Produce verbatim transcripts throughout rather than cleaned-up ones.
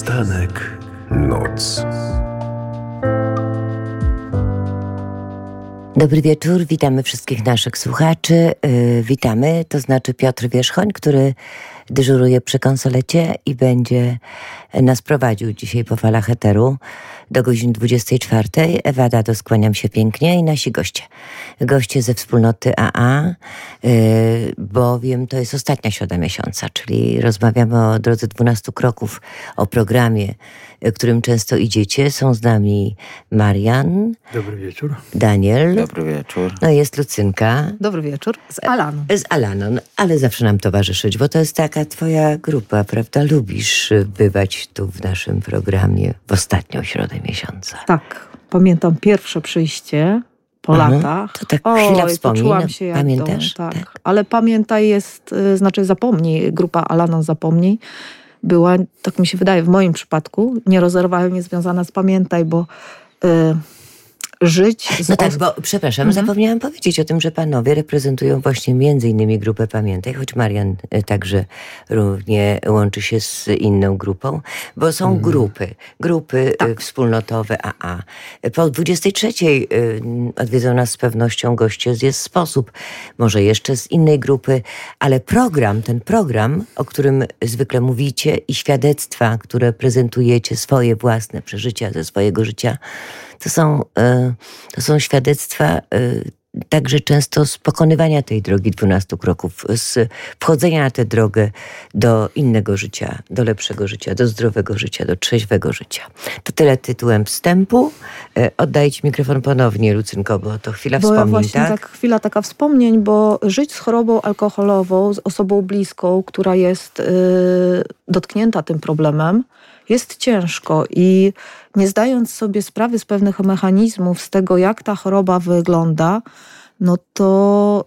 Przystanek Noc. Dobry wieczór, witamy wszystkich naszych słuchaczy. Yy, witamy, to znaczy Piotr Wierzchoń, który dyżuruje przy konsolecie i będzie nas prowadził dzisiaj po falach eteru do godziny dwudziestej czwartej. Ewa Dado, skłaniam się pięknie, i nasi goście. Goście ze wspólnoty A A, yy, bowiem to jest ostatnia środa miesiąca, czyli rozmawiamy o drodze dwunastu kroków, o programie, którym często idziecie. Są z nami Marian. Dobry wieczór. Daniel. Dobry wieczór. No jest Lucynka. Dobry wieczór. Z Alaną. Z Alaną, ale zawsze nam towarzyszyć, bo to jest taka twoja grupa, prawda? Lubisz bywać tu w naszym programie w ostatnią środę miesiąca. Tak. Pamiętam pierwsze przyjście po Aha, latach. to tak chwila wspomnień. Poczułam się jak Pamiętasz? dom, tak. Tak. Ale pamiętaj jest, y, znaczy zapomnij, grupa Alaną Zapomnij była, tak mi się wydaje, w moim przypadku, nierozerwalnie związana z Pamiętaj, bo y, żyć... Z No tak, os- bo przepraszam, Mhm. zapomniałam powiedzieć o tym, że panowie reprezentują właśnie między innymi grupę Pamiętaj, choć Marian e, także równie łączy się z inną grupą, bo są Mhm. grupy, grupy e, wspólnotowe A A. Po dwudziestej trzeciej e, odwiedzą nas z pewnością goście z Jest Sposób, może jeszcze z innej grupy, ale program, ten program, o którym zwykle mówicie, i świadectwa, które prezentujecie, swoje własne przeżycia ze swojego życia, to są, e, to są świadectwa e, także często z pokonywania tej drogi dwunastu kroków, z wchodzenia na tę drogę do innego życia, do lepszego życia, do zdrowego życia, do trzeźwego życia. To tyle tytułem wstępu. E, Oddaję ci mikrofon ponownie, Lucynko, bo to chwila Bo ja wspomnień, właśnie tak? tak, chwila taka wspomnień, bo żyć z chorobą alkoholową, z osobą bliską, która jest y, dotknięta tym problemem, jest ciężko i nie zdając sobie sprawy z pewnych mechanizmów, z tego jak ta choroba wygląda, no to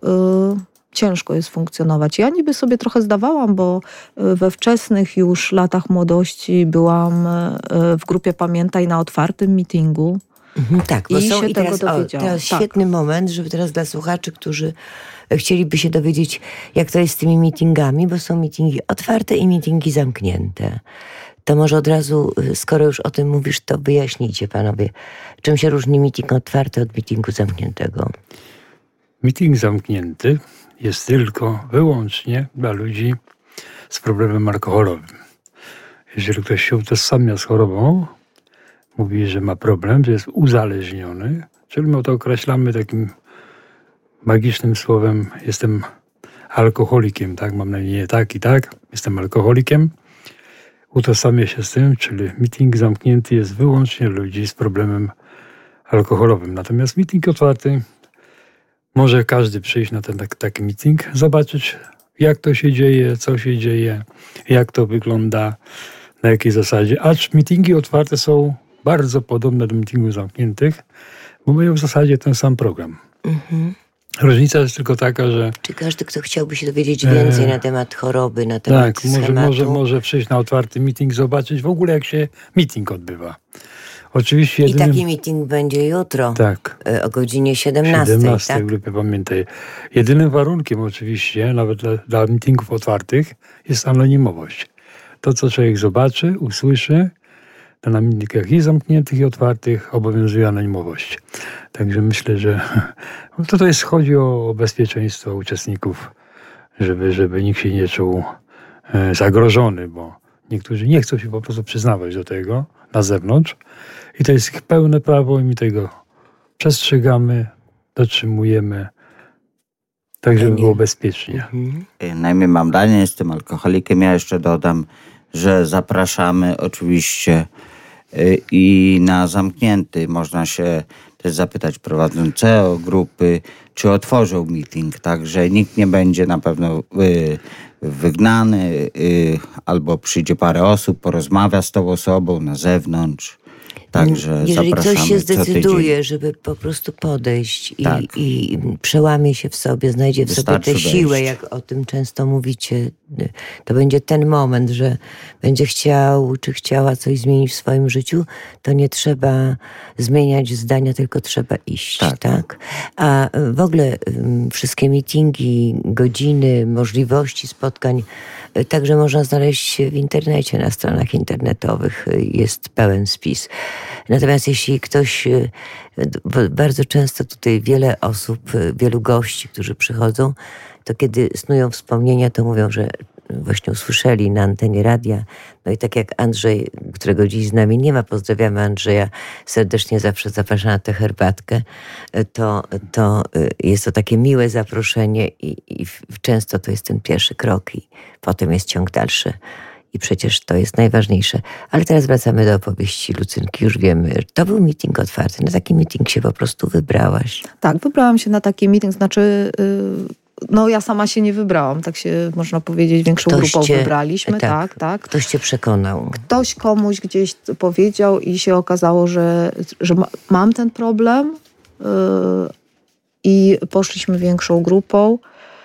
y, ciężko jest funkcjonować. Ja niby sobie trochę zdawałam, bo y, we wczesnych już latach młodości byłam y, w grupie Pamiętaj na otwartym meetingu. Mhm, tak, bo I są się i teraz, tego o, dowiedziałam. teraz Tak. świetny moment, żeby teraz dla słuchaczy, którzy chcieliby się dowiedzieć, jak to jest z tymi meetingami, bo są meetingi otwarte i meetingi zamknięte. To może od razu, skoro już o tym mówisz, to wyjaśnijcie panowie, czym się różni meeting otwarty od meetingu zamkniętego. Meeting zamknięty jest tylko, wyłącznie dla ludzi z problemem alkoholowym. Jeżeli ktoś się utożsamia z chorobą, mówi, że ma problem, że jest uzależniony, czyli my to określamy takim magicznym słowem, jestem alkoholikiem, tak, mam na imię tak i tak, jestem alkoholikiem, utożsamia się z tym, czyli meeting zamknięty jest wyłącznie dla ludzi z problemem alkoholowym. Natomiast meeting otwarty, może każdy przyjść na ten tak, taki meeting, zobaczyć, jak to się dzieje, co się dzieje, jak to wygląda, na jakiej zasadzie. Acz meetingi otwarte są bardzo podobne do meetingów zamkniętych, bo mają w zasadzie ten sam program. Mhm. Różnica jest tylko taka, że Czy każdy, kto chciałby się dowiedzieć więcej E, na temat choroby, na temat tak, może, schematu? może, może przyjść na otwarty meeting, zobaczyć w ogóle, jak się meeting odbywa. Oczywiście I jedynym... taki meeting będzie jutro Tak. e, o godzinie siedemnastej, siedemnastej tak? grupy Pamiętaj. Jedynym warunkiem oczywiście, nawet dla, dla meetingów otwartych, jest anonimowość. To, co człowiek zobaczy, usłyszy, to na meetingach i zamkniętych, i otwartych obowiązuje anonimowość. Także myślę, że to jest, chodzi o bezpieczeństwo uczestników, żeby, żeby nikt się nie czuł e, zagrożony, bo niektórzy nie chcą się po prostu przyznawać do tego na zewnątrz i to jest ich pełne prawo i my tego przestrzegamy, dotrzymujemy, tak żeby było bezpiecznie. Mhm. Na imię mam Daniel, jestem alkoholikiem. Ja jeszcze dodam, że zapraszamy oczywiście y, i na zamknięty. Można się też zapytać prowadzącego grupy, czy otworzą meeting. Także nikt nie będzie na pewno y, wygnany, y, albo przyjdzie parę osób, porozmawia z tą osobą na zewnątrz. Także jeżeli zapraszamy ktoś się co tydzień. zdecyduje, żeby po prostu podejść i, Tak. i przełamie się w sobie, znajdzie w sobie Wystarczy tę siłę, wejść. jak o tym często mówicie, to będzie ten moment, że będzie chciał czy chciała coś zmienić w swoim życiu, to nie trzeba zmieniać zdania, tylko trzeba iść. Tak. Tak? A w ogóle um, wszystkie meetingi, godziny, możliwości spotkań y, także można znaleźć w internecie, na stronach internetowych y, jest pełen spis. Natomiast jeśli ktoś, y, bo bardzo często tutaj wiele osób, y, wielu gości, którzy przychodzą, to kiedy snują wspomnienia, to mówią, że właśnie usłyszeli na antenie radia. No i tak jak Andrzej, którego dziś z nami nie ma, pozdrawiamy Andrzeja serdecznie, zawsze zapraszam na tę herbatkę, to, to jest to takie miłe zaproszenie i, i często to jest ten pierwszy krok i potem jest ciąg dalszy. I przecież to jest najważniejsze. Ale teraz wracamy do opowieści Lucynki. Już wiemy, to był meeting otwarty. Na taki meeting się po prostu wybrałaś. Tak, wybrałam się na taki meeting, znaczy... Yy... No ja sama się nie wybrałam, tak się można powiedzieć, większą Ktoś grupą cię, wybraliśmy, tak, tak, tak. Ktoś cię przekonał. Ktoś komuś gdzieś powiedział i się okazało, że, że ma, mam ten problem yy, i poszliśmy większą grupą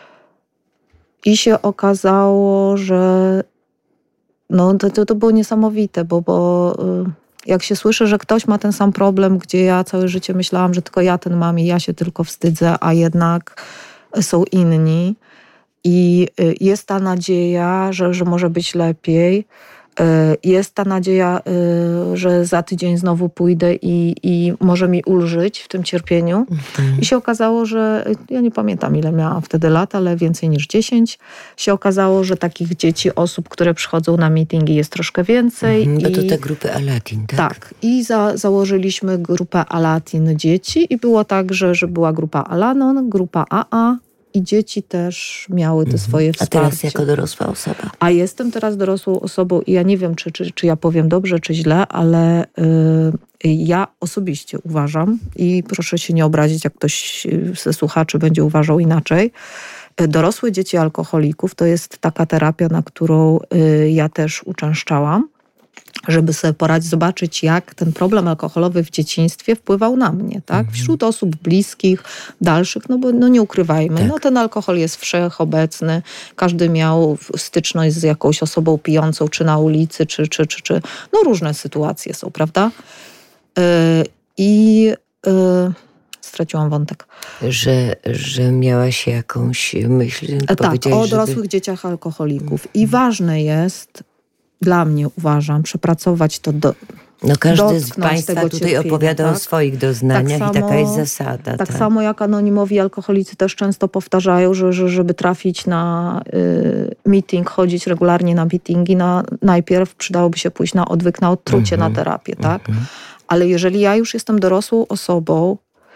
i się okazało, że no to, to było niesamowite, bo, bo yy, jak się słyszy, że ktoś ma ten sam problem, gdzie ja całe życie myślałam, że tylko ja ten mam i ja się tylko wstydzę, a jednak są inni i jest ta nadzieja, że, że może być lepiej. Jest ta nadzieja, że za tydzień znowu pójdę i, i może mi ulżyć w tym cierpieniu. Mhm. I się okazało, że ja nie pamiętam, ile miałam wtedy lat, ale więcej niż dziesięć. Się okazało, że takich dzieci, osób, które przychodzą na meetingi, jest troszkę więcej. Mhm, i, bo to te grupy Alatin, tak? Tak. I za, założyliśmy grupę Alatin dzieci i było tak, że, że była grupa Alanon, grupa A A, i dzieci też miały te swoje wsparcie. A teraz jako dorosła osoba? A jestem teraz dorosłą osobą i ja nie wiem, czy, czy, czy ja powiem dobrze, czy źle, ale y, ja osobiście uważam i proszę się nie obrazić, jak ktoś ze słuchaczy będzie uważał inaczej. Dorosłe dzieci alkoholików to jest taka terapia, na którą y, ja też uczęszczałam, żeby sobie poradzić, zobaczyć, jak ten problem alkoholowy w dzieciństwie wpływał na mnie, tak? Mhm. Wśród osób bliskich, dalszych, no bo no nie ukrywajmy, Tak. no ten alkohol jest wszechobecny, każdy miał styczność z jakąś osobą pijącą, czy na ulicy, czy, czy, czy, czy no różne sytuacje są, prawda? Yy, I yy, straciłam wątek. Że, że miałaś jakąś myśl, E, tak, o żeby... dorosłych dzieciach alkoholików. I ważne jest, dla mnie uważam, przepracować to do, No każdy z dotknąć Państwa tego tutaj cierpienia, opowiada tak? o swoich doznaniach Tak i taka samo- jest zasada. Tak tak. samo jak anonimowi alkoholicy też często powtarzają, że, że żeby trafić na y, meeting, chodzić regularnie na meetingi, na, najpierw przydałoby się pójść na odwyk, na odtrucie, Mhm. na terapię, tak? Ale jeżeli ja już jestem dorosłą osobą,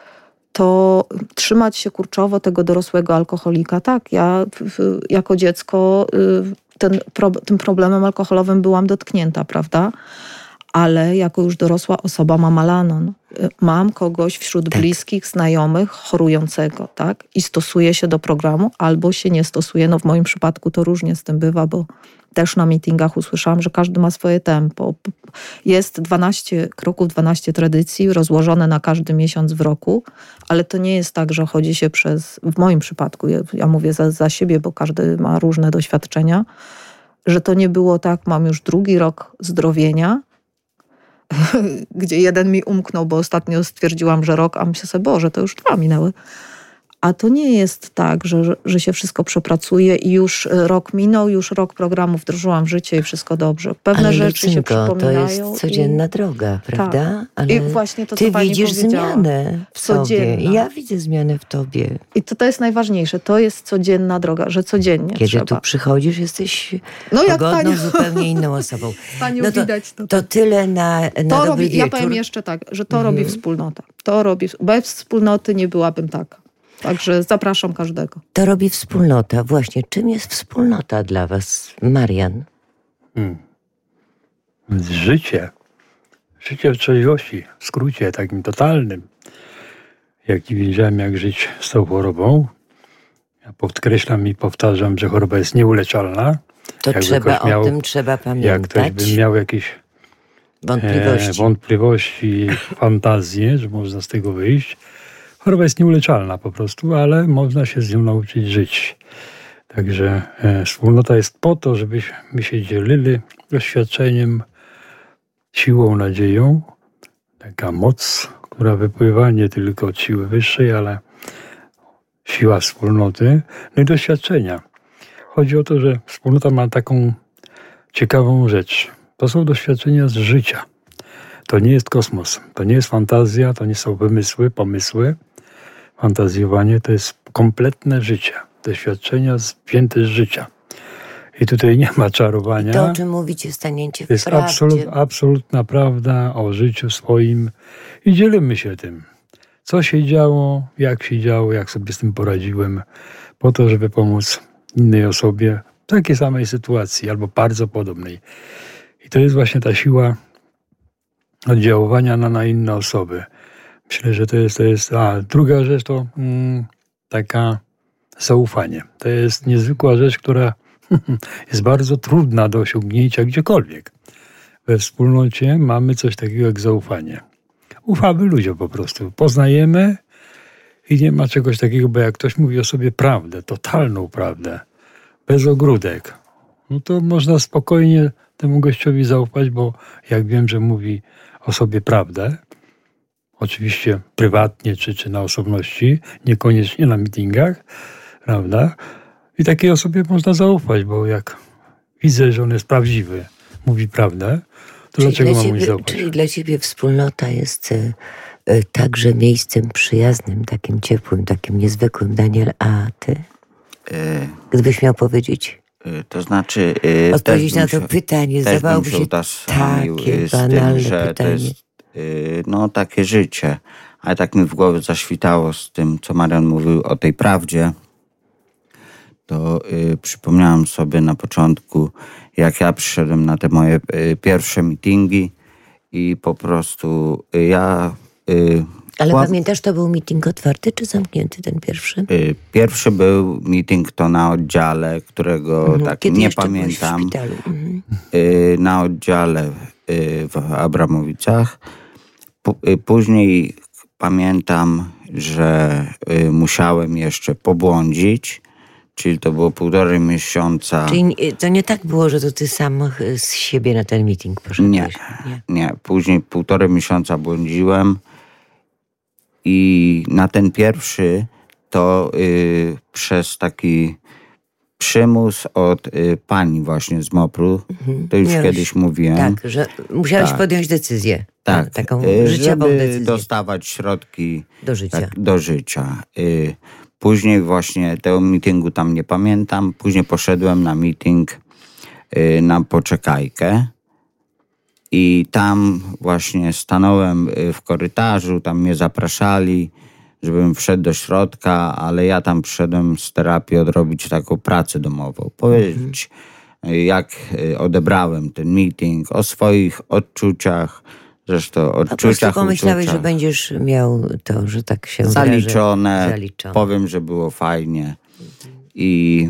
to trzymać się kurczowo tego dorosłego alkoholika. Tak, ja w, w, jako dziecko y, ten, pro, tym problemem alkoholowym byłam dotknięta, prawda? Ale jako już dorosła osoba mam Alanon. Y, Mam kogoś wśród Tak. bliskich, znajomych chorującego, tak? I stosuję się do programu, albo się nie stosuję. No w moim przypadku to różnie z tym bywa, bo też na meetingach usłyszałam, że każdy ma swoje tempo. Jest dwanaście kroków, dwanaście tradycji rozłożone na każdy miesiąc w roku, ale to nie jest tak, że chodzi się przez, w moim przypadku, ja, ja mówię za, za siebie, bo każdy ma różne doświadczenia, że to nie było tak, mam już drugi rok zdrowienia, gdzie jeden mi umknął, bo ostatnio stwierdziłam, że rok, a myślę sobie, Boże, to już dwa minęły. A to nie jest tak, że, że się wszystko przepracuje i już rok minął, już rok programu wdrożyłam w życie i wszystko dobrze. Pewne Ale rzeczy Lucynko, się przypominają. to jest codzienna i... droga, prawda? Ale I właśnie to, co ty pani widzisz powiedziała. zmianę w Codzienna. sobie. I ja widzę zmianę w tobie. I to, to jest najważniejsze. To jest codzienna droga, że codziennie Kiedy trzeba. tu przychodzisz, jesteś No jak pogodną, pani, zupełnie inną osobą. panią No to, widać. To, to tyle na, na to dobry robi, ja wieczór. powiem jeszcze tak, że to Mhm. robi wspólnota. To robi, bez wspólnoty nie byłabym taka. Także zapraszam każdego. To robi wspólnota. Właśnie, czym jest wspólnota dla was, Marian? Hmm. Życie. Życie w trzeźwości. W skrócie takim totalnym. Jak nie wiedziałem, jak żyć z tą chorobą. Ja podkreślam i powtarzam, że choroba jest nieuleczalna. To Jakby trzeba ktoś miał- o tym trzeba Jak pamiętać. ktoś by miał jakieś Wątpliwości. e, wątpliwości, fantazje, że można z tego wyjść. Choroba jest nieuleczalna po prostu, ale można się z nią nauczyć żyć. Także e, wspólnota jest po to, żebyśmy się dzielili doświadczeniem, siłą, nadzieją. Taka moc, która wypływa nie tylko od siły wyższej, ale siła wspólnoty, no i doświadczenia. Chodzi o to, że wspólnota ma taką ciekawą rzecz. To są doświadczenia z życia. To nie jest kosmos, to nie jest fantazja, to nie są wymysły, pomysły. Fantazjowanie to jest kompletne życie. Doświadczenia wzięte z życia. I tutaj nie ma czarowania. To, o czym mówicie, stanięcie w To jest prawdzie. absolut, absolutna prawda o życiu swoim i dzielimy się tym. Co się działo, jak się działo, jak sobie z tym poradziłem, po to, żeby pomóc innej osobie w takiej samej sytuacji albo bardzo podobnej. I to jest właśnie ta siła oddziaływania na, na inne osoby. Myślę, że to jest... To jest a druga rzecz to mm, taka zaufanie. To jest niezwykła rzecz, która jest bardzo trudna do osiągnięcia gdziekolwiek. We wspólnocie mamy coś takiego jak zaufanie. Ufamy ludziom po prostu. Poznajemy i nie ma czegoś takiego, bo jak ktoś mówi o sobie prawdę, totalną prawdę, bez ogródek, no to można spokojnie temu gościowi zaufać, bo jak wiem, że mówi o sobie prawdę, oczywiście prywatnie czy, czy na osobności, niekoniecznie na meetingach, prawda? I takiej osobie można zaufać, bo jak widzę, że on jest prawdziwy, mówi prawdę, to Czyli dlaczego dla mam mu ciebie, zaufać? Czyli dla ciebie wspólnota jest y, y, także miejscem przyjaznym, takim ciepłym, takim niezwykłym. Daniel, a ty? E, Gdybyś miał powiedzieć, e, to znaczy... E, odpowiedzieć też na bym to się- pytanie, też bym zdawałoby się się utożsamił, takie e, z tym, banalne że to pytanie. jest e, no, takie życie. Ale tak mi w głowie zaświtało z tym, co Marian mówił o tej prawdzie. To y, przypomniałem sobie na początku, jak ja przyszedłem na te moje y, pierwsze meetingi i po prostu y, ja... Y, Ale kłam- pamiętasz, to był meeting otwarty czy zamknięty, ten pierwszy? y, pierwszy był meeting to na oddziale, którego Mhm. tak Kiedy nie jeszcze byłeś pamiętam. w szpitalu. Mhm. Y, na oddziale y, w Abramowicach. P- y, później pamiętam, że y, musiałem jeszcze pobłądzić, czyli to było półtorej miesiąca. Czyli y, to nie tak było, że to ty sam y, z siebie na ten meeting poszedłeś? Nie, nie. Później półtorej miesiąca błądziłem i na ten pierwszy to y, przez taki przymus od y, pani właśnie z MOPR-u, to już Miałeś- kiedyś mówiłem. Tak, że musiałeś Tak. podjąć decyzję. Tak, Taką y, życiową żeby decyzję dostawać środki do życia. tak, do życia. Y, Później właśnie tego meetingu tam nie pamiętam. Później poszedłem na meeting y, na poczekajkę i tam właśnie stanąłem y, w korytarzu, tam mnie zapraszali, żebym wszedł do środka, ale ja tam przyszedłem z terapii odrobić taką pracę domową. Powiedzieć, y, jak y, odebrałem ten meeting, o swoich odczuciach, zresztą Po prostu odczuciach, pomyślałeś, że uczuciach. będziesz miał to, że tak się Zaliczone, wyrażę, zaliczone. powiem, że było fajnie i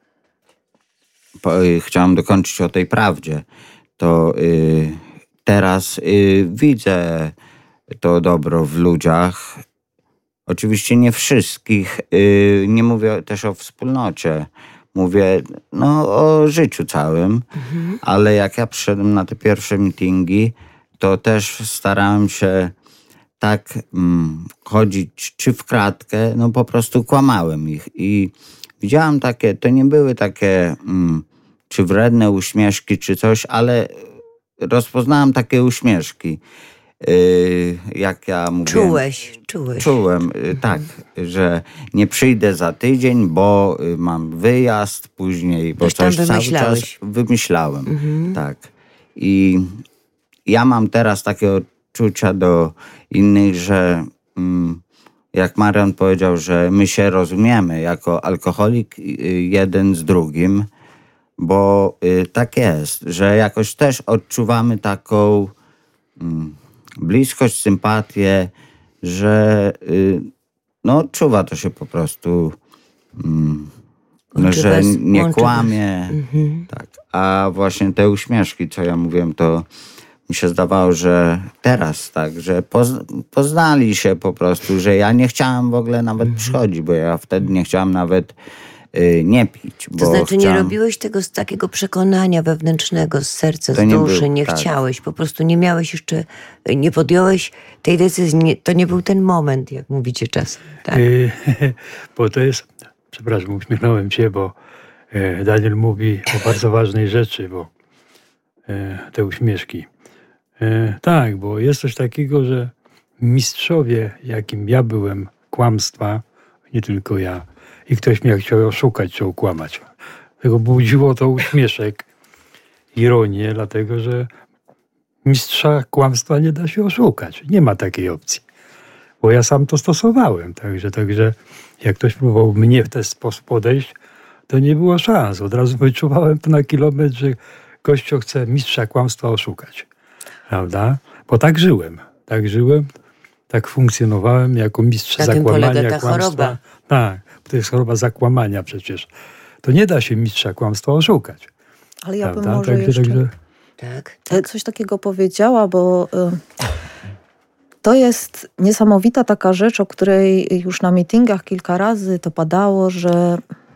po, y, chciałem dokończyć o tej prawdzie. To y, teraz y, widzę to dobro w ludziach. Oczywiście nie wszystkich, y, nie mówię też o wspólnocie. Mówię no, o życiu całym, Mhm. ale jak ja przyszedłem na te pierwsze meetingi, to też starałem się tak mm, chodzić czy w kratkę, no po prostu kłamałem ich. I widziałem takie, to nie były takie mm, czy wredne uśmieszki, czy coś, ale rozpoznałem takie uśmieszki. Yy, jak ja mówiłem. Czułeś, czułeś. Czułem, y, tak, że nie przyjdę za tydzień, bo y, mam wyjazd później, bo Coś tam coś cały czas wymyślałeś. wymyślałem. Mhm. Tak. I ja mam teraz takie odczucia do innych, że mm, jak Marian powiedział, że my się rozumiemy jako alkoholik y, jeden z drugim, bo y, tak jest, że jakoś też odczuwamy taką mm, bliskość, sympatię, że y, no odczuwa to się po prostu, mm, no, Łączy że was- nie łączy kłamie. Mhm. Tak. A właśnie te uśmieszki, co ja mówiłem, to mi się zdawało, że teraz tak, że poz- poznali się po prostu, że ja nie chciałem w ogóle nawet mm. przychodzić, bo ja wtedy nie chciałem nawet y, nie pić. To bo znaczy chciałem... nie robiłeś tego z takiego przekonania wewnętrznego, z serca, To z nie duszy, był, nie tak. chciałeś, po prostu nie miałeś jeszcze, nie podjąłeś tej decyzji, nie, to nie był ten moment, jak mówicie czasem. Tak? Y, bo to jest, przepraszam, uśmiechnąłem się, bo y, Daniel mówi o bardzo ważnej rzeczy, bo y, te uśmieszki. Y, tak, bo jest coś takiego, że mistrzowie, jakim ja byłem, kłamstwa, nie tylko ja, i ktoś mnie chciał oszukać czy okłamać. Tego budziło to uśmieszek, ironię, dlatego że mistrza kłamstwa nie da się oszukać. Nie ma takiej opcji. Bo ja sam to stosowałem. Także, także jak ktoś próbował mnie w ten sposób podejść, to nie było szans. Od razu wyczuwałem to na kilometr, że Kościół chce mistrza kłamstwa oszukać. Prawda? Bo tak żyłem. Tak żyłem, tak funkcjonowałem jako mistrz Na tym zakłamania, polega ta kłamstwa. choroba. Tak, to jest choroba zakłamania przecież. To nie da się mistrza kłamstwa oszukać. Ale ja bym Prawda? może Także, jeszcze także... Tak, e, tak. coś takiego powiedziała, bo y, to jest niesamowita taka rzecz, o której już na meetingach kilka razy to padało, że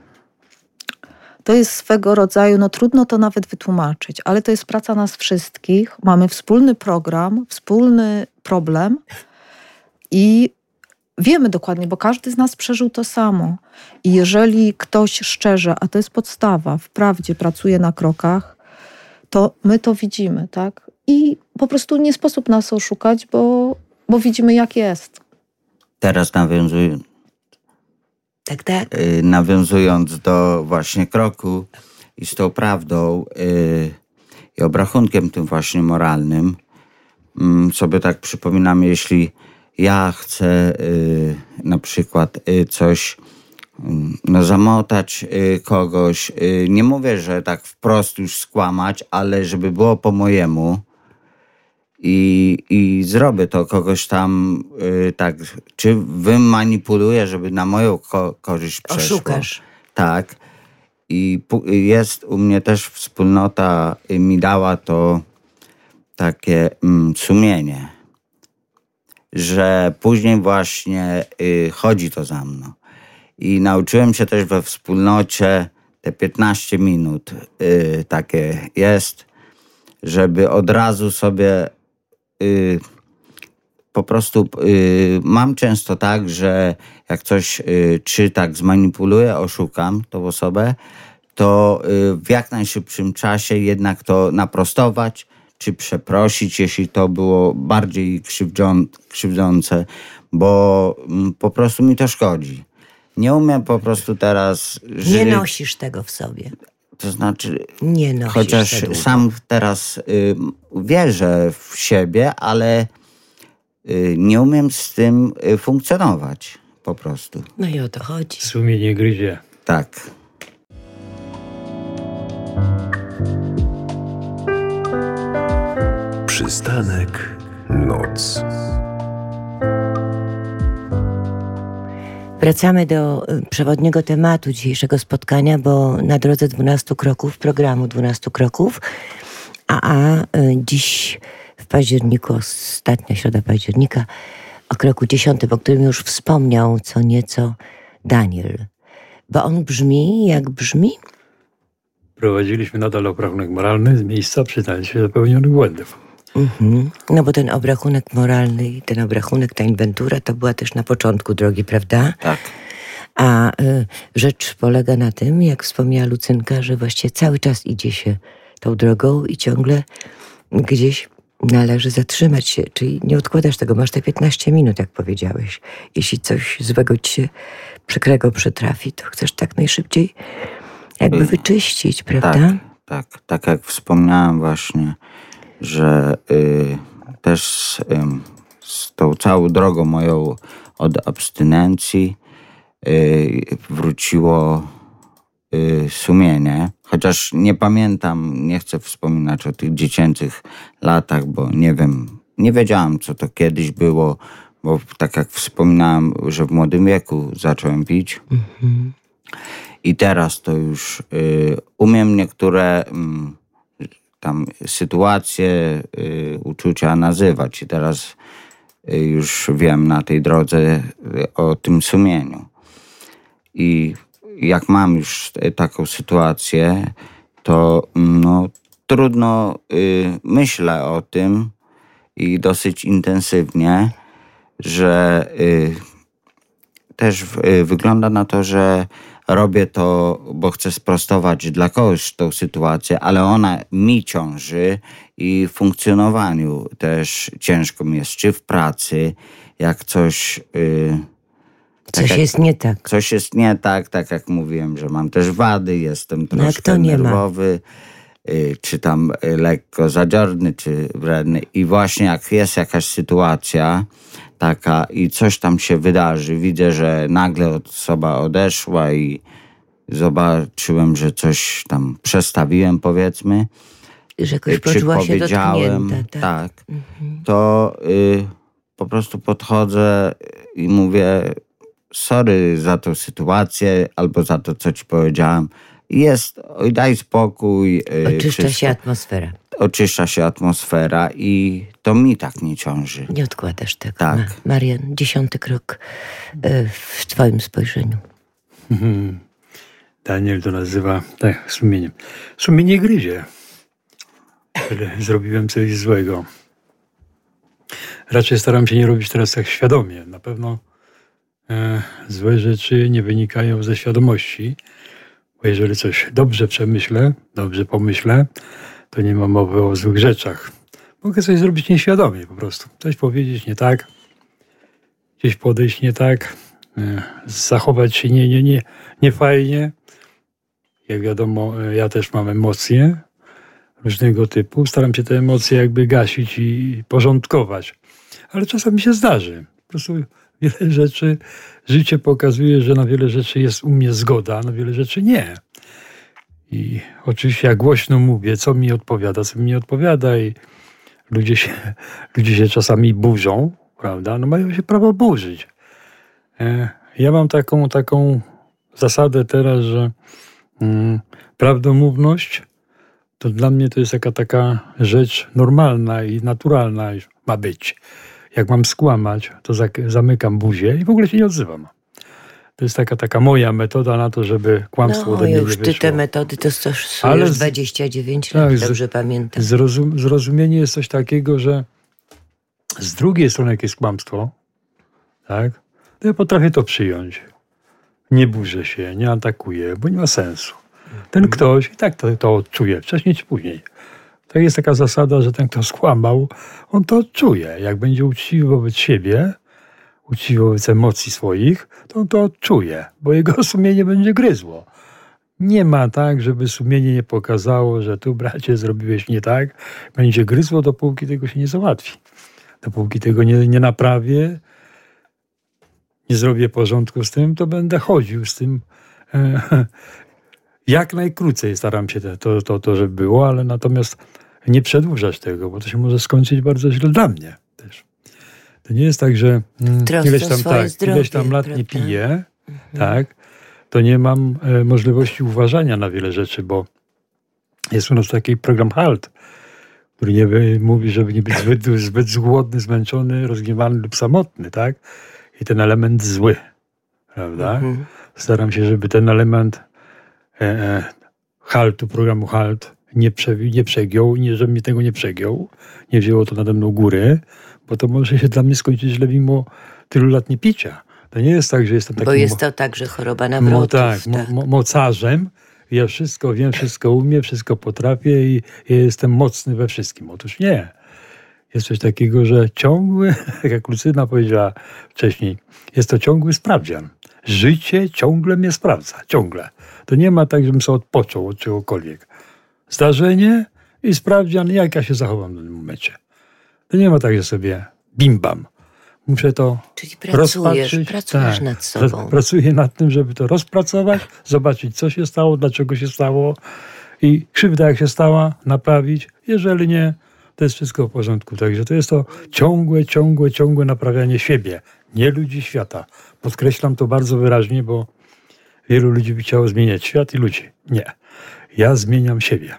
to jest swego rodzaju, no trudno to nawet wytłumaczyć, ale to jest praca nas wszystkich. Mamy wspólny program, wspólny problem i wiemy dokładnie, bo każdy z nas przeżył to samo. I jeżeli ktoś szczerze, a to jest podstawa, wprawdzie pracuje na krokach, to my to widzimy, tak? I po prostu nie sposób nas oszukać, bo, bo widzimy, jak jest. Teraz nawiązuję, Tak, tak. y, nawiązując do właśnie kroku i z tą prawdą y, i obrachunkiem tym właśnie moralnym, y, sobie tak przypominam, jeśli ja chcę y, na przykład y, coś y, no, zamotać y, kogoś, y, nie mówię, że tak wprost już skłamać, ale żeby było po mojemu, I, i zrobię to kogoś tam y, tak, czy wymanipuluję, żeby na moją ko- korzyść przeszło. Oszukasz. Tak. I pu- jest u mnie też wspólnota, y, mi dała to takie mm, sumienie, że później właśnie y, chodzi to za mną. I nauczyłem się też we wspólnocie te piętnaście minut y, takie jest, żeby od razu sobie y, po prostu y, mam często tak, że jak coś y, czy tak zmanipuluję, oszukam tą osobę, to y, w jak najszybszym czasie jednak to naprostować, czy przeprosić, jeśli to było bardziej krzywdzią- krzywdzące, bo mm, po prostu mi to szkodzi. Nie umiem po prostu teraz żyć. Nie nosisz tego w sobie. To znaczy, Nie nosisz chociaż za długo. sam teraz y, wierzę w siebie, ale y, nie umiem z tym y, funkcjonować po prostu. No i o to chodzi. Sumienie gryzie. Tak. Przystanek noc. Wracamy do y, przewodniego tematu dzisiejszego spotkania, bo na drodze dwunastu kroków, programu dwunastu kroków, a, a y, dziś w październiku, ostatnia środa października, o kroku dziesiątym, o którym już wspomniał co nieco Daniel. Bo on brzmi, jak brzmi? Prowadziliśmy nadal obrachunek moralny z miejsca przyznania się popełnionych błędów. Mhm. No bo ten obrachunek moralny i ten obrachunek, ta inwentura, to była też na początku drogi, prawda? Tak. A y, rzecz polega na tym, jak wspomniała Lucynka, że właściwie cały czas idzie się tą drogą i ciągle gdzieś należy zatrzymać się, czyli nie odkładasz tego, masz te piętnaście minut, jak powiedziałeś. Jeśli coś złego ci się, przykrego przytrafi, to chcesz tak najszybciej jakby wyczyścić, prawda? Tak, tak. Tak jak wspomniałem właśnie, że y, też y, z tą całą drogą moją od abstynencji y, wróciło y, sumienie. Chociaż nie pamiętam, nie chcę wspominać o tych dziecięcych latach, bo nie wiem, nie wiedziałam, co to kiedyś było, bo tak jak wspominałem, że w młodym wieku zacząłem pić. Mhm. I teraz to już y, umiem niektóre... Y, tam sytuacje, y, uczucia nazywać. I teraz y, już wiem na tej drodze y, o tym sumieniu. I jak mam już taką sytuację, to no, trudno y, myślę o tym i dosyć intensywnie, że y, też y, wygląda na to, że robię to, bo chcę sprostować dla kogoś tą sytuację, ale ona mi ciąży i w funkcjonowaniu też ciężko mi jest, czy w pracy, jak coś... Y, Coś tak jest jak, nie tak. Coś jest nie tak, tak jak mówiłem, że mam też wady, jestem jak troszkę to nie ma? nerwowy, y, czy tam y, lekko zadziorny, czy wredny. I właśnie jak jest jakaś sytuacja taka i coś tam się wydarzy, widzę, że nagle osoba odeszła i zobaczyłem, że coś tam przestawiłem, powiedzmy, Że jakoś czy poczuła się powiedziałem, dotknięta. Tak. tak, to y, po prostu podchodzę i mówię sorry za tą sytuację albo za to, co ci powiedziałem. Jest, oj, daj spokój. y, Oczyszcza wszystko. się atmosfera. Oczyszcza się atmosfera i to mi tak nie ciąży. Nie odkładasz tego. Tak. Ma- Marian, dziesiąty krok y, w twoim spojrzeniu. Mhm. Daniel to nazywa tak, sumieniem. Sumienie gryzie. Ale zrobiłem coś złego. Raczej staram się nie robić teraz tak świadomie. Na pewno e, złe rzeczy nie wynikają ze świadomości. Bo jeżeli coś dobrze przemyślę, dobrze pomyślę, to nie ma mowy o złych rzeczach. Mogę coś zrobić nieświadomie po prostu. Coś powiedzieć nie tak, gdzieś podejść nie tak, e, zachować się nie, nie, nie, nie fajnie. Jak wiadomo, e, ja też mam emocje różnego typu. Staram się te emocje jakby gasić i porządkować. Ale czasami się zdarzy. Po prostu wiele rzeczy, życie pokazuje, że na wiele rzeczy jest u mnie zgoda, na wiele rzeczy nie. I oczywiście ja głośno mówię, co mi odpowiada, co mi nie odpowiada i ludzie się, ludzie się czasami burzą, prawda? No mają się prawo burzyć. E, ja mam taką, taką zasadę teraz, że mm, prawdomówność to dla mnie to jest taka, taka rzecz normalna i naturalna ma być. Jak mam skłamać, to zamykam buzię i w ogóle się nie odzywam. To jest taka, taka moja metoda na to, żeby kłamstwo No ode mnie już nie ty wyszło. te metody to stosujesz Ale z- dwadzieścia dziewięć lat, tak, z- dobrze pamiętam. Zrozum, zrozumienie jest coś takiego, że z drugiej strony jak jest kłamstwo, tak, to ja potrafię to przyjąć. Nie burzę się, nie atakuję, bo nie ma sensu. Ten ktoś i tak to, to odczuje, wcześniej czy później. To jest taka zasada, że ten, kto skłamał, on to odczuje. Jak będzie uczciwy wobec siebie, uczciwy wobec emocji swoich, to on to odczuje, bo jego sumienie będzie gryzło. Nie ma tak, żeby sumienie nie pokazało, że tu, bracie, zrobiłeś nie tak. Będzie gryzło, dopóki tego się nie załatwi. Dopóki tego nie, nie naprawię, nie zrobię porządku z tym, to będę chodził z tym e, jak najkrócej. Staram się to, to, to, to, żeby było, ale natomiast nie przedłużać tego, bo to się może skończyć bardzo źle dla mnie też. To nie jest tak, że mm, Trosce ileś tam, swoje tak, zdrowie, ileś tam lat nie prawda? piję, tak, to nie mam e, możliwości uważania na wiele rzeczy, bo jest u nas taki program HALT, który nie wy- mówi, żeby nie być zbyt, zbyt głodny, zmęczony, rozgniewany lub samotny, tak? I ten element zły, prawda? Mhm. Staram się, żeby ten element e, e, haltu, programu HALT nie, prze, nie przegiął, nie, żeby mnie tego nie przegiął, nie wzięło to nade mną góry, bo to może się dla mnie skończyć źle mimo tylu lat niepicia. To nie jest tak, że jestem takim Bo jest mo- to także choroba mo, nawrotów. tak, mo, mo, mocarzem. Ja wszystko wiem, wszystko umiem, wszystko potrafię i ja jestem mocny we wszystkim. Otóż nie. Jest coś takiego, że ciągły, jak Lucyna powiedziała wcześniej, jest to ciągły sprawdzian. Życie ciągle mnie sprawdza. Ciągle. To nie ma tak, żebym sobie odpoczął od czegokolwiek. Zdarzenie i sprawdzian, jak ja się zachowam w danym momencie. To nie ma tak, że sobie bimbam. Muszę to Czyli pracujesz, rozpatrzyć. pracujesz Tak. nad sobą. Pra- Pracuję nad tym, żeby to rozpracować, zobaczyć, co się stało, dlaczego się stało i krzywda, jak się stała, naprawić. Jeżeli nie, to jest wszystko w porządku. Także to jest to ciągłe, ciągłe, ciągłe naprawianie siebie, nie ludzi, świata. Podkreślam to bardzo wyraźnie, bo wielu ludzi by chciało zmieniać świat i ludzi. Nie. Ja zmieniam siebie.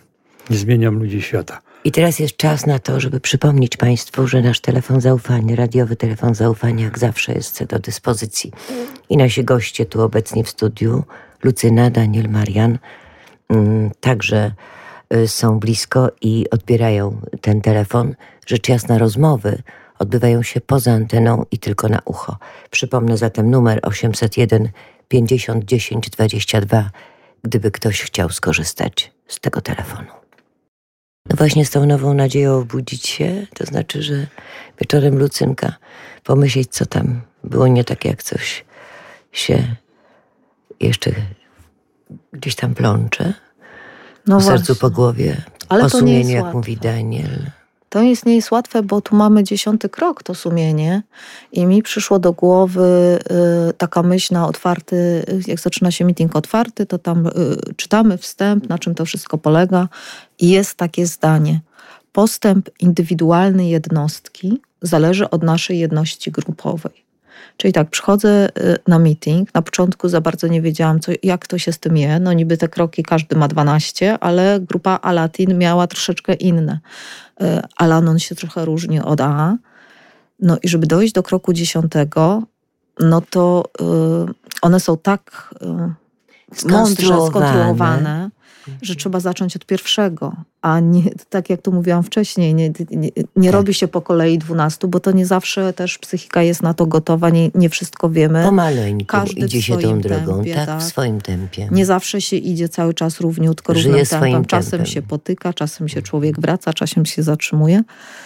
Nie zmieniam ludzi świata. I teraz jest czas na to, żeby przypomnieć Państwu, że nasz telefon zaufania, radiowy telefon zaufania jak zawsze jest do dyspozycji. I nasi goście tu obecni w studiu, Lucyna, Daniel, Marian, także są blisko i odbierają ten telefon. Rzecz jasna, rozmowy odbywają się poza anteną i tylko na ucho. Przypomnę zatem numer osiemset jeden pięćdziesiąt dziesięć dwadzieścia dwa, gdyby ktoś chciał skorzystać z tego telefonu. No właśnie z tą nową nadzieją obudzić się, to znaczy, że wieczorem Lucynka pomyśleć, co tam było nie tak, jak coś się jeszcze gdzieś tam plącze. No po sercu, właśnie. po głowie, Ale po to nie sumieniu, jest jak łatwe. mówi Daniel. To jest, nie jest łatwe, bo tu mamy dziesiąty krok, to sumienie. I mi przyszło do głowy y, taka myśl na otwarty, jak zaczyna się meeting otwarty, to tam y, czytamy wstęp, na czym to wszystko polega. I jest takie zdanie. Postęp indywidualny jednostki zależy od naszej jedności grupowej. Czyli tak, przychodzę na meeting, na początku za bardzo nie wiedziałam, co, jak to się z tym je. No niby te kroki każdy ma dwanaście, ale grupa Alatin miała troszeczkę inne. Alanon się trochę różni od A. No i żeby dojść do kroku dziesiątego, no to y, one są tak y, mądrze skonstruowane, że trzeba zacząć od pierwszego, a nie, tak jak tu mówiłam wcześniej, nie, nie, nie tak. robi się po kolei dwunastu, bo to nie zawsze też psychika jest na to gotowa, nie, nie wszystko wiemy. Pomaleńku Każdy idzie w się tą swoim drogą, tempie, tak, tak, w swoim tempie. Nie zawsze się idzie cały czas równiutko, Żyje równym swoim tempem. Czasem tempem. się potyka, czasem się człowiek wraca, czasem się zatrzymuje.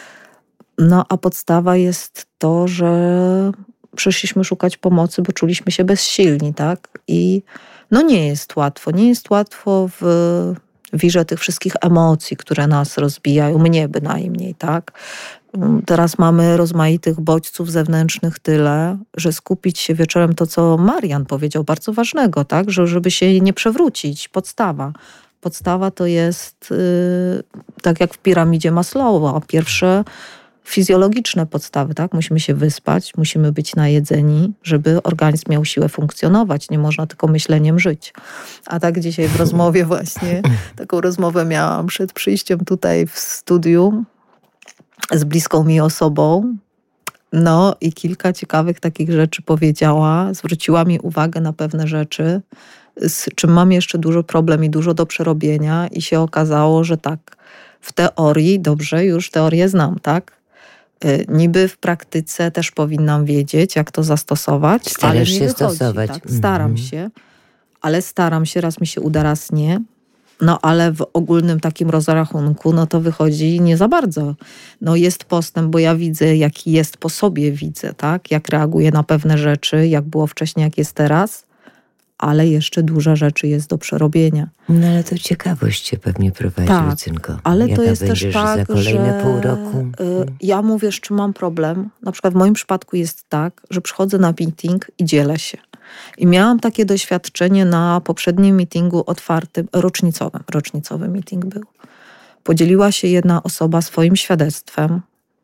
No a podstawa jest to, że przyszliśmy szukać pomocy, bo czuliśmy się bezsilni, tak? I no nie jest łatwo. Nie jest łatwo w wirze tych wszystkich emocji, które nas rozbijają, mnie bynajmniej, tak? Teraz mamy rozmaitych bodźców zewnętrznych tyle, że skupić się wieczorem to, co Marian powiedział, bardzo ważnego, tak? Że, żeby się nie przewrócić. Podstawa. Podstawa to jest yy, tak jak w piramidzie Maslowa. Pierwsze fizjologiczne podstawy, tak? Musimy się wyspać, musimy być najedzeni, żeby organizm miał siłę funkcjonować. Nie można tylko myśleniem żyć. A tak dzisiaj w rozmowie właśnie, taką rozmowę miałam przed przyjściem tutaj w studiu z bliską mi osobą. No i kilka ciekawych takich rzeczy powiedziała. Zwróciła mi uwagę na pewne rzeczy, z czym mam jeszcze dużo problem i dużo do przerobienia i się okazało, że tak, w teorii, dobrze, już teorię znam, tak? Niby w praktyce też powinnam wiedzieć, jak to zastosować, Starasz ale nie się wychodzi, stosować. tak? Staram Mhm. się, ale staram się, raz mi się uda, raz nie. No ale w ogólnym takim rozrachunku, no to wychodzi nie za bardzo. No jest postęp, bo ja widzę, jaki jest po sobie, widzę, tak? Jak reaguję na pewne rzeczy, jak było wcześniej, jak jest teraz, ale jeszcze dużo rzeczy jest do przerobienia. No ale to ciekawość cię pewnie prowadzi, Tak, Lucynko. ale Jaka to jest też będziesz tak, za kolejne że pół roku? y, ja mówię, z czym mam problem. Na przykład w moim przypadku jest tak, że przychodzę na meeting i dzielę się. I miałam takie doświadczenie na poprzednim meetingu otwartym, rocznicowym. Rocznicowy meeting był. Podzieliła się jedna osoba swoim świadectwem.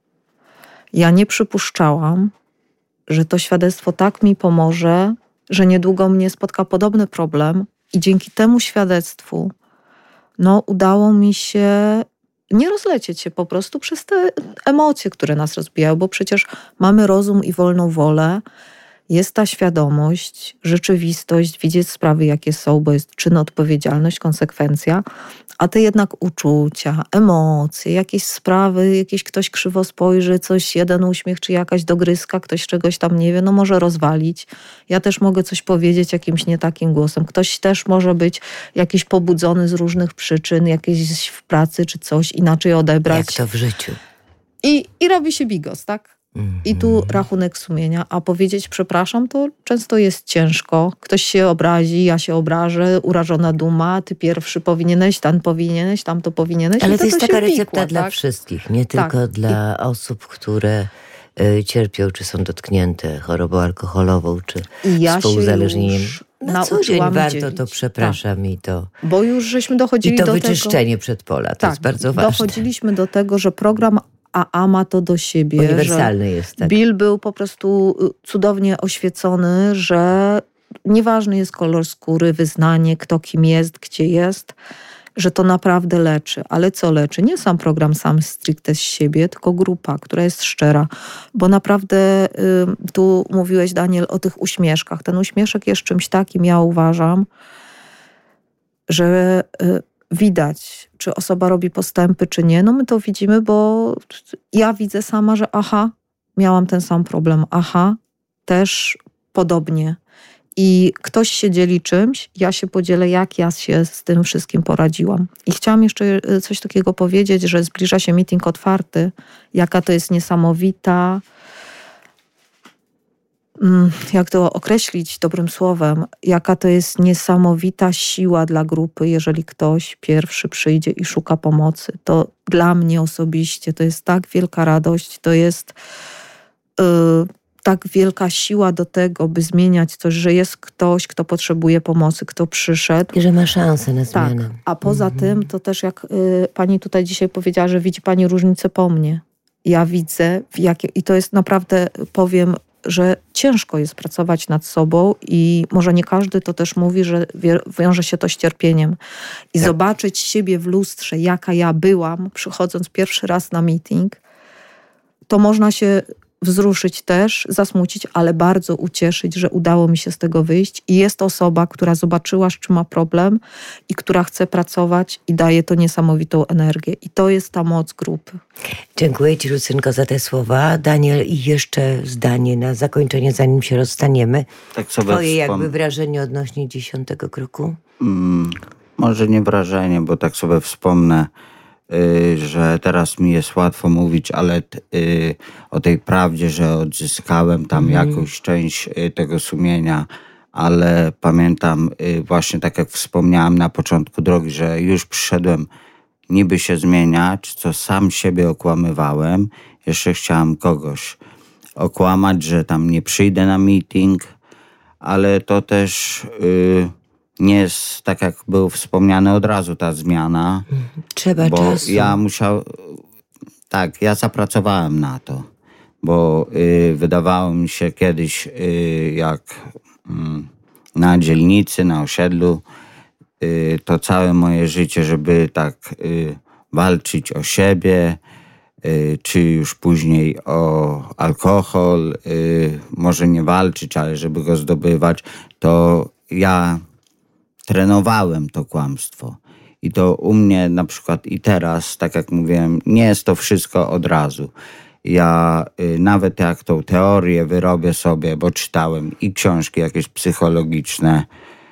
Ja nie przypuszczałam, że to świadectwo tak mi pomoże, że niedługo mnie spotka podobny problem i dzięki temu świadectwu no, udało mi się nie rozlecieć się po prostu przez te emocje, które nas rozbijają, bo przecież mamy rozum i wolną wolę, jest ta świadomość, rzeczywistość, widzieć sprawy jakie są, bo jest czyn, odpowiedzialność, konsekwencja, a te jednak uczucia, emocje, jakieś sprawy, jakieś ktoś krzywo spojrzy, coś, jeden uśmiech, czy jakaś dogryzka, ktoś czegoś tam nie wie, no może rozwalić. Ja też mogę coś powiedzieć jakimś nie takim głosem. Ktoś też może być jakiś pobudzony z różnych przyczyn, jakieś w pracy czy coś, inaczej odebrać. Jak to w życiu? I, i robi się bigos, tak? I tu rachunek sumienia, a powiedzieć przepraszam to często jest ciężko. Ktoś się obrazi, ja się obrażę, urażona duma, ty pierwszy powinieneś, ten powinieneś, tam to powinieneś. Ale I to jest się taka wikła, recepta dla tak? wszystkich, nie Tak. tylko dla osób, które y, cierpią, czy są dotknięte chorobą alkoholową, czy I ja się współuzależnieniem. już Na co dzień nauczyłam warto dzielić. to przepraszam i to, Bo już żeśmy dochodzili i to do wyczyszczenie przedpola. To tego. jest bardzo Tak, ważne. dochodziliśmy do tego, że program A A ma to do siebie, Uniwersalny że jest, tak. Bill był po prostu cudownie oświecony, że nieważny jest kolor skóry, wyznanie, kto kim jest, gdzie jest. że to naprawdę leczy. Ale co leczy? Nie sam program sam stricte z siebie, tylko grupa, która jest szczera. Bo naprawdę y, tu mówiłeś, Daniel, o tych uśmieszkach. Ten uśmieszek jest czymś takim, ja uważam, że y, widać, czy osoba robi postępy, czy nie. No my to widzimy, bo ja widzę sama, że aha, miałam ten sam problem, aha, też podobnie. I ktoś się dzieli czymś, ja się podzielę, jak ja się z tym wszystkim poradziłam. I chciałam jeszcze coś takiego powiedzieć, że zbliża się meeting otwarty, jaka to jest niesamowita, jak to określić dobrym słowem, jaka to jest niesamowita siła dla grupy, jeżeli ktoś pierwszy przyjdzie i szuka pomocy. To dla mnie osobiście to jest tak wielka radość, to jest yy, tak wielka siła do tego, by zmieniać coś, że jest ktoś, kto potrzebuje pomocy, kto przyszedł. I że ma szansę na zmianę. Tak, a poza mhm. tym to też jak y, pani tutaj dzisiaj powiedziała, że widzi pani różnicę po mnie. Ja widzę, w jakie, i to jest naprawdę, powiem, że ciężko jest pracować nad sobą i może nie każdy to też mówi, że wiąże się to z cierpieniem. I tak. Zobaczyć siebie w lustrze, jaka ja byłam, przychodząc pierwszy raz na meeting, to można się wzruszyć też, zasmucić, ale bardzo ucieszyć, że udało mi się z tego wyjść. I jest osoba, która zobaczyła, z czym ma problem i która chce pracować i daje to niesamowitą energię. I to jest ta moc grupy. Dziękuję Ci, Lucynko, za te słowa. Daniel, i jeszcze zdanie na zakończenie, zanim się rozstaniemy. Tak sobie Twoje wspom- jakby wrażenie odnośnie dziesiątego kroku? Mm, może nie wrażenie, bo tak sobie wspomnę, Yy, że teraz mi jest łatwo mówić, ale yy, o tej prawdzie, że odzyskałem tam mm. jakąś część yy, tego sumienia, ale pamiętam yy, właśnie tak jak wspomniałem na początku drogi, że już przyszedłem niby się zmieniać, co sam siebie okłamywałem. Jeszcze chciałem kogoś okłamać, że tam nie przyjdę na meeting, ale to też... Yy, nie jest tak, jak był wspomniany od razu ta zmiana. Trzeba bo czasu. ja musiał... Tak, ja zapracowałem na to. Bo y, wydawało mi się kiedyś, y, jak y, na dzielnicy, na osiedlu, y, to całe moje życie, żeby tak y, walczyć o siebie, y, czy już później o alkohol, y, może nie walczyć, ale żeby go zdobywać, to ja... trenowałem to kłamstwo. I to u mnie na przykład i teraz, tak jak mówiłem, nie jest to wszystko od razu. Ja y, nawet jak tą teorię wyrobię sobie, bo czytałem i książki jakieś psychologiczne,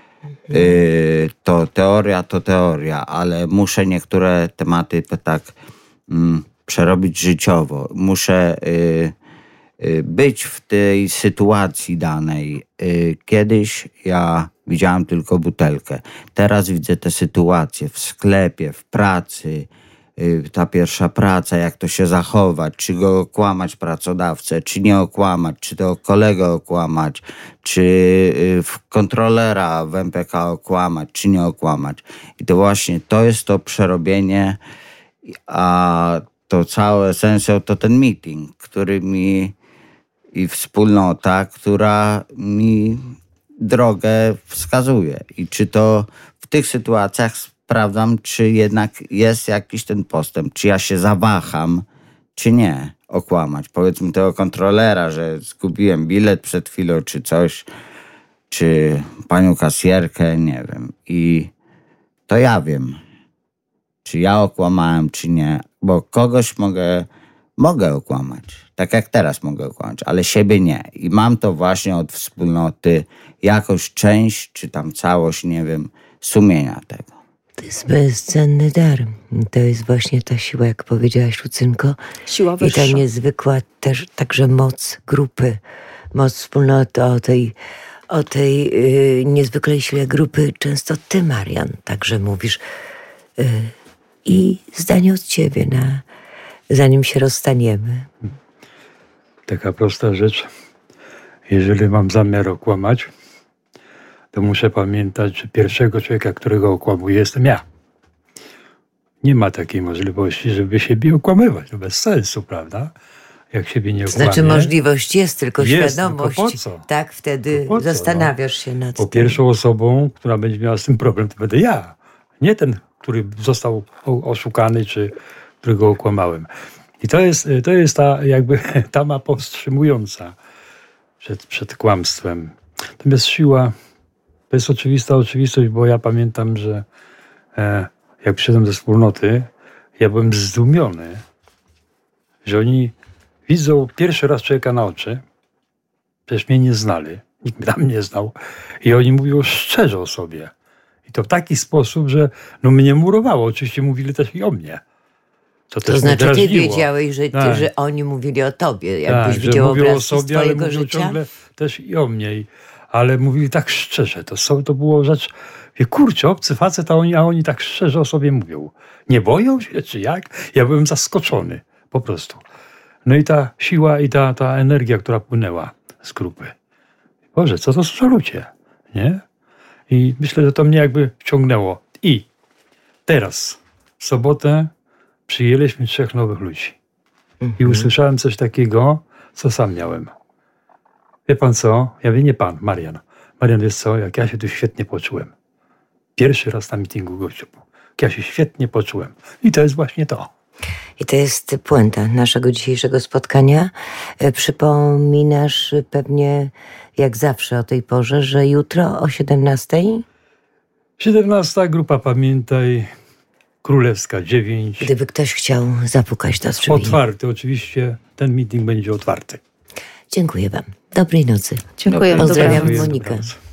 y, to teoria to teoria, ale muszę niektóre tematy tak mm, przerobić życiowo. Muszę y, y, być w tej sytuacji danej. Y, kiedyś ja widziałem tylko butelkę. Teraz widzę tę sytuację w sklepie, w pracy, yy, ta pierwsza praca, jak to się zachować, czy go okłamać pracodawcę, czy nie okłamać, czy to kolegę okłamać, czy yy, w kontrolera w M P K okłamać, czy nie okłamać. I to właśnie to jest to przerobienie, a to całe esencją to ten meeting, który mi i wspólnota, która mi drogę wskazuje. I czy to w tych sytuacjach sprawdzam, czy jednak jest jakiś ten postęp, czy ja się zawaham, czy nie okłamać. Powiedzmy tego kontrolera, że zgubiłem bilet przed chwilą, czy coś, czy panią kasjerkę, nie wiem. I to ja wiem, czy ja okłamałem, czy nie, bo kogoś mogę, mogę okłamać. Tak jak teraz mogę okłamać, ale siebie nie. I mam to właśnie od wspólnoty, jakąś część, czy tam całość, nie wiem, sumienia tego. To jest bezcenny dar. To jest właśnie ta siła, jak powiedziałaś, Lucynko. Siła wyższa. I ta niezwykła też także moc grupy, moc wspólnoty, o tej, o tej yy, niezwykłej sile grupy często ty, Marian, także mówisz. Yy, I zdanie od ciebie, na, zanim się rozstaniemy. Taka prosta rzecz. Jeżeli mam zamiar okłamać, to muszę pamiętać, że pierwszego człowieka, którego okłamuję, jestem ja. Nie ma takiej możliwości, żeby siebie okłamywać. To bez sensu, prawda? Jak siebie nie okłamie. Znaczy możliwość jest, tylko jest, świadomość. tylko po co? Tak, wtedy co, zastanawiasz się nad Bo tym. pierwszą osobą, która będzie miała z tym problem, to będę ja. Nie ten, który został oszukany, czy którego okłamałem. I to jest, to jest ta jakby tama powstrzymująca przed, przed kłamstwem. Natomiast siła to jest oczywista oczywistość, bo ja pamiętam, że e, jak przyszedłem ze wspólnoty, ja byłem zdumiony, że oni widzą pierwszy raz człowieka na oczy, przecież mnie nie znali, nikt mnie tam nie znał i oni mówią szczerze o sobie. I to w taki sposób, że no mnie murowało. Oczywiście mówili też i o mnie. To, To też znaczy mnie ty drażniło. wiedziałeś, że, ty, Tak. że oni mówili o tobie, jakbyś Tak, że widział mówią o obraz z sobie, ale twojego mówią życia? ciągle też i o mnie. I, ale mówili tak szczerze. To, są, to było rzecz... Wie, kurczę, obcy facet, a oni, a oni tak szczerze o sobie mówią. Nie boją się, czy jak? Ja byłem zaskoczony. Po prostu. No i ta siła i ta, ta energia, która płynęła z grupy. Boże, co to są za ludzie, nie? I myślę, że to mnie jakby wciągnęło. I teraz, w sobotę, przyjęliśmy trzech nowych ludzi. I usłyszałem coś takiego, co sam miałem. Wie pan co? Ja mówię, nie pan, Marian. Marian, wiesz co, jak ja się tu świetnie poczułem. Pierwszy raz na mitingu gościu. Jak ja się świetnie poczułem. I to jest właśnie to. I to jest puenta naszego dzisiejszego spotkania. E, Przypominasz pewnie, jak zawsze o tej porze, że jutro o siedemnastej? siedemnasta grupa Pamiętaj, Królewska dziewięć. Gdyby ktoś chciał zapukać do drzwi. Otwarty, oczywiście. Ten meeting będzie otwarty. Dziękuję wam. Dobrej nocy. Dziękujemy. Pozdrawiam Dobranoc. Monikę. Dobranoc.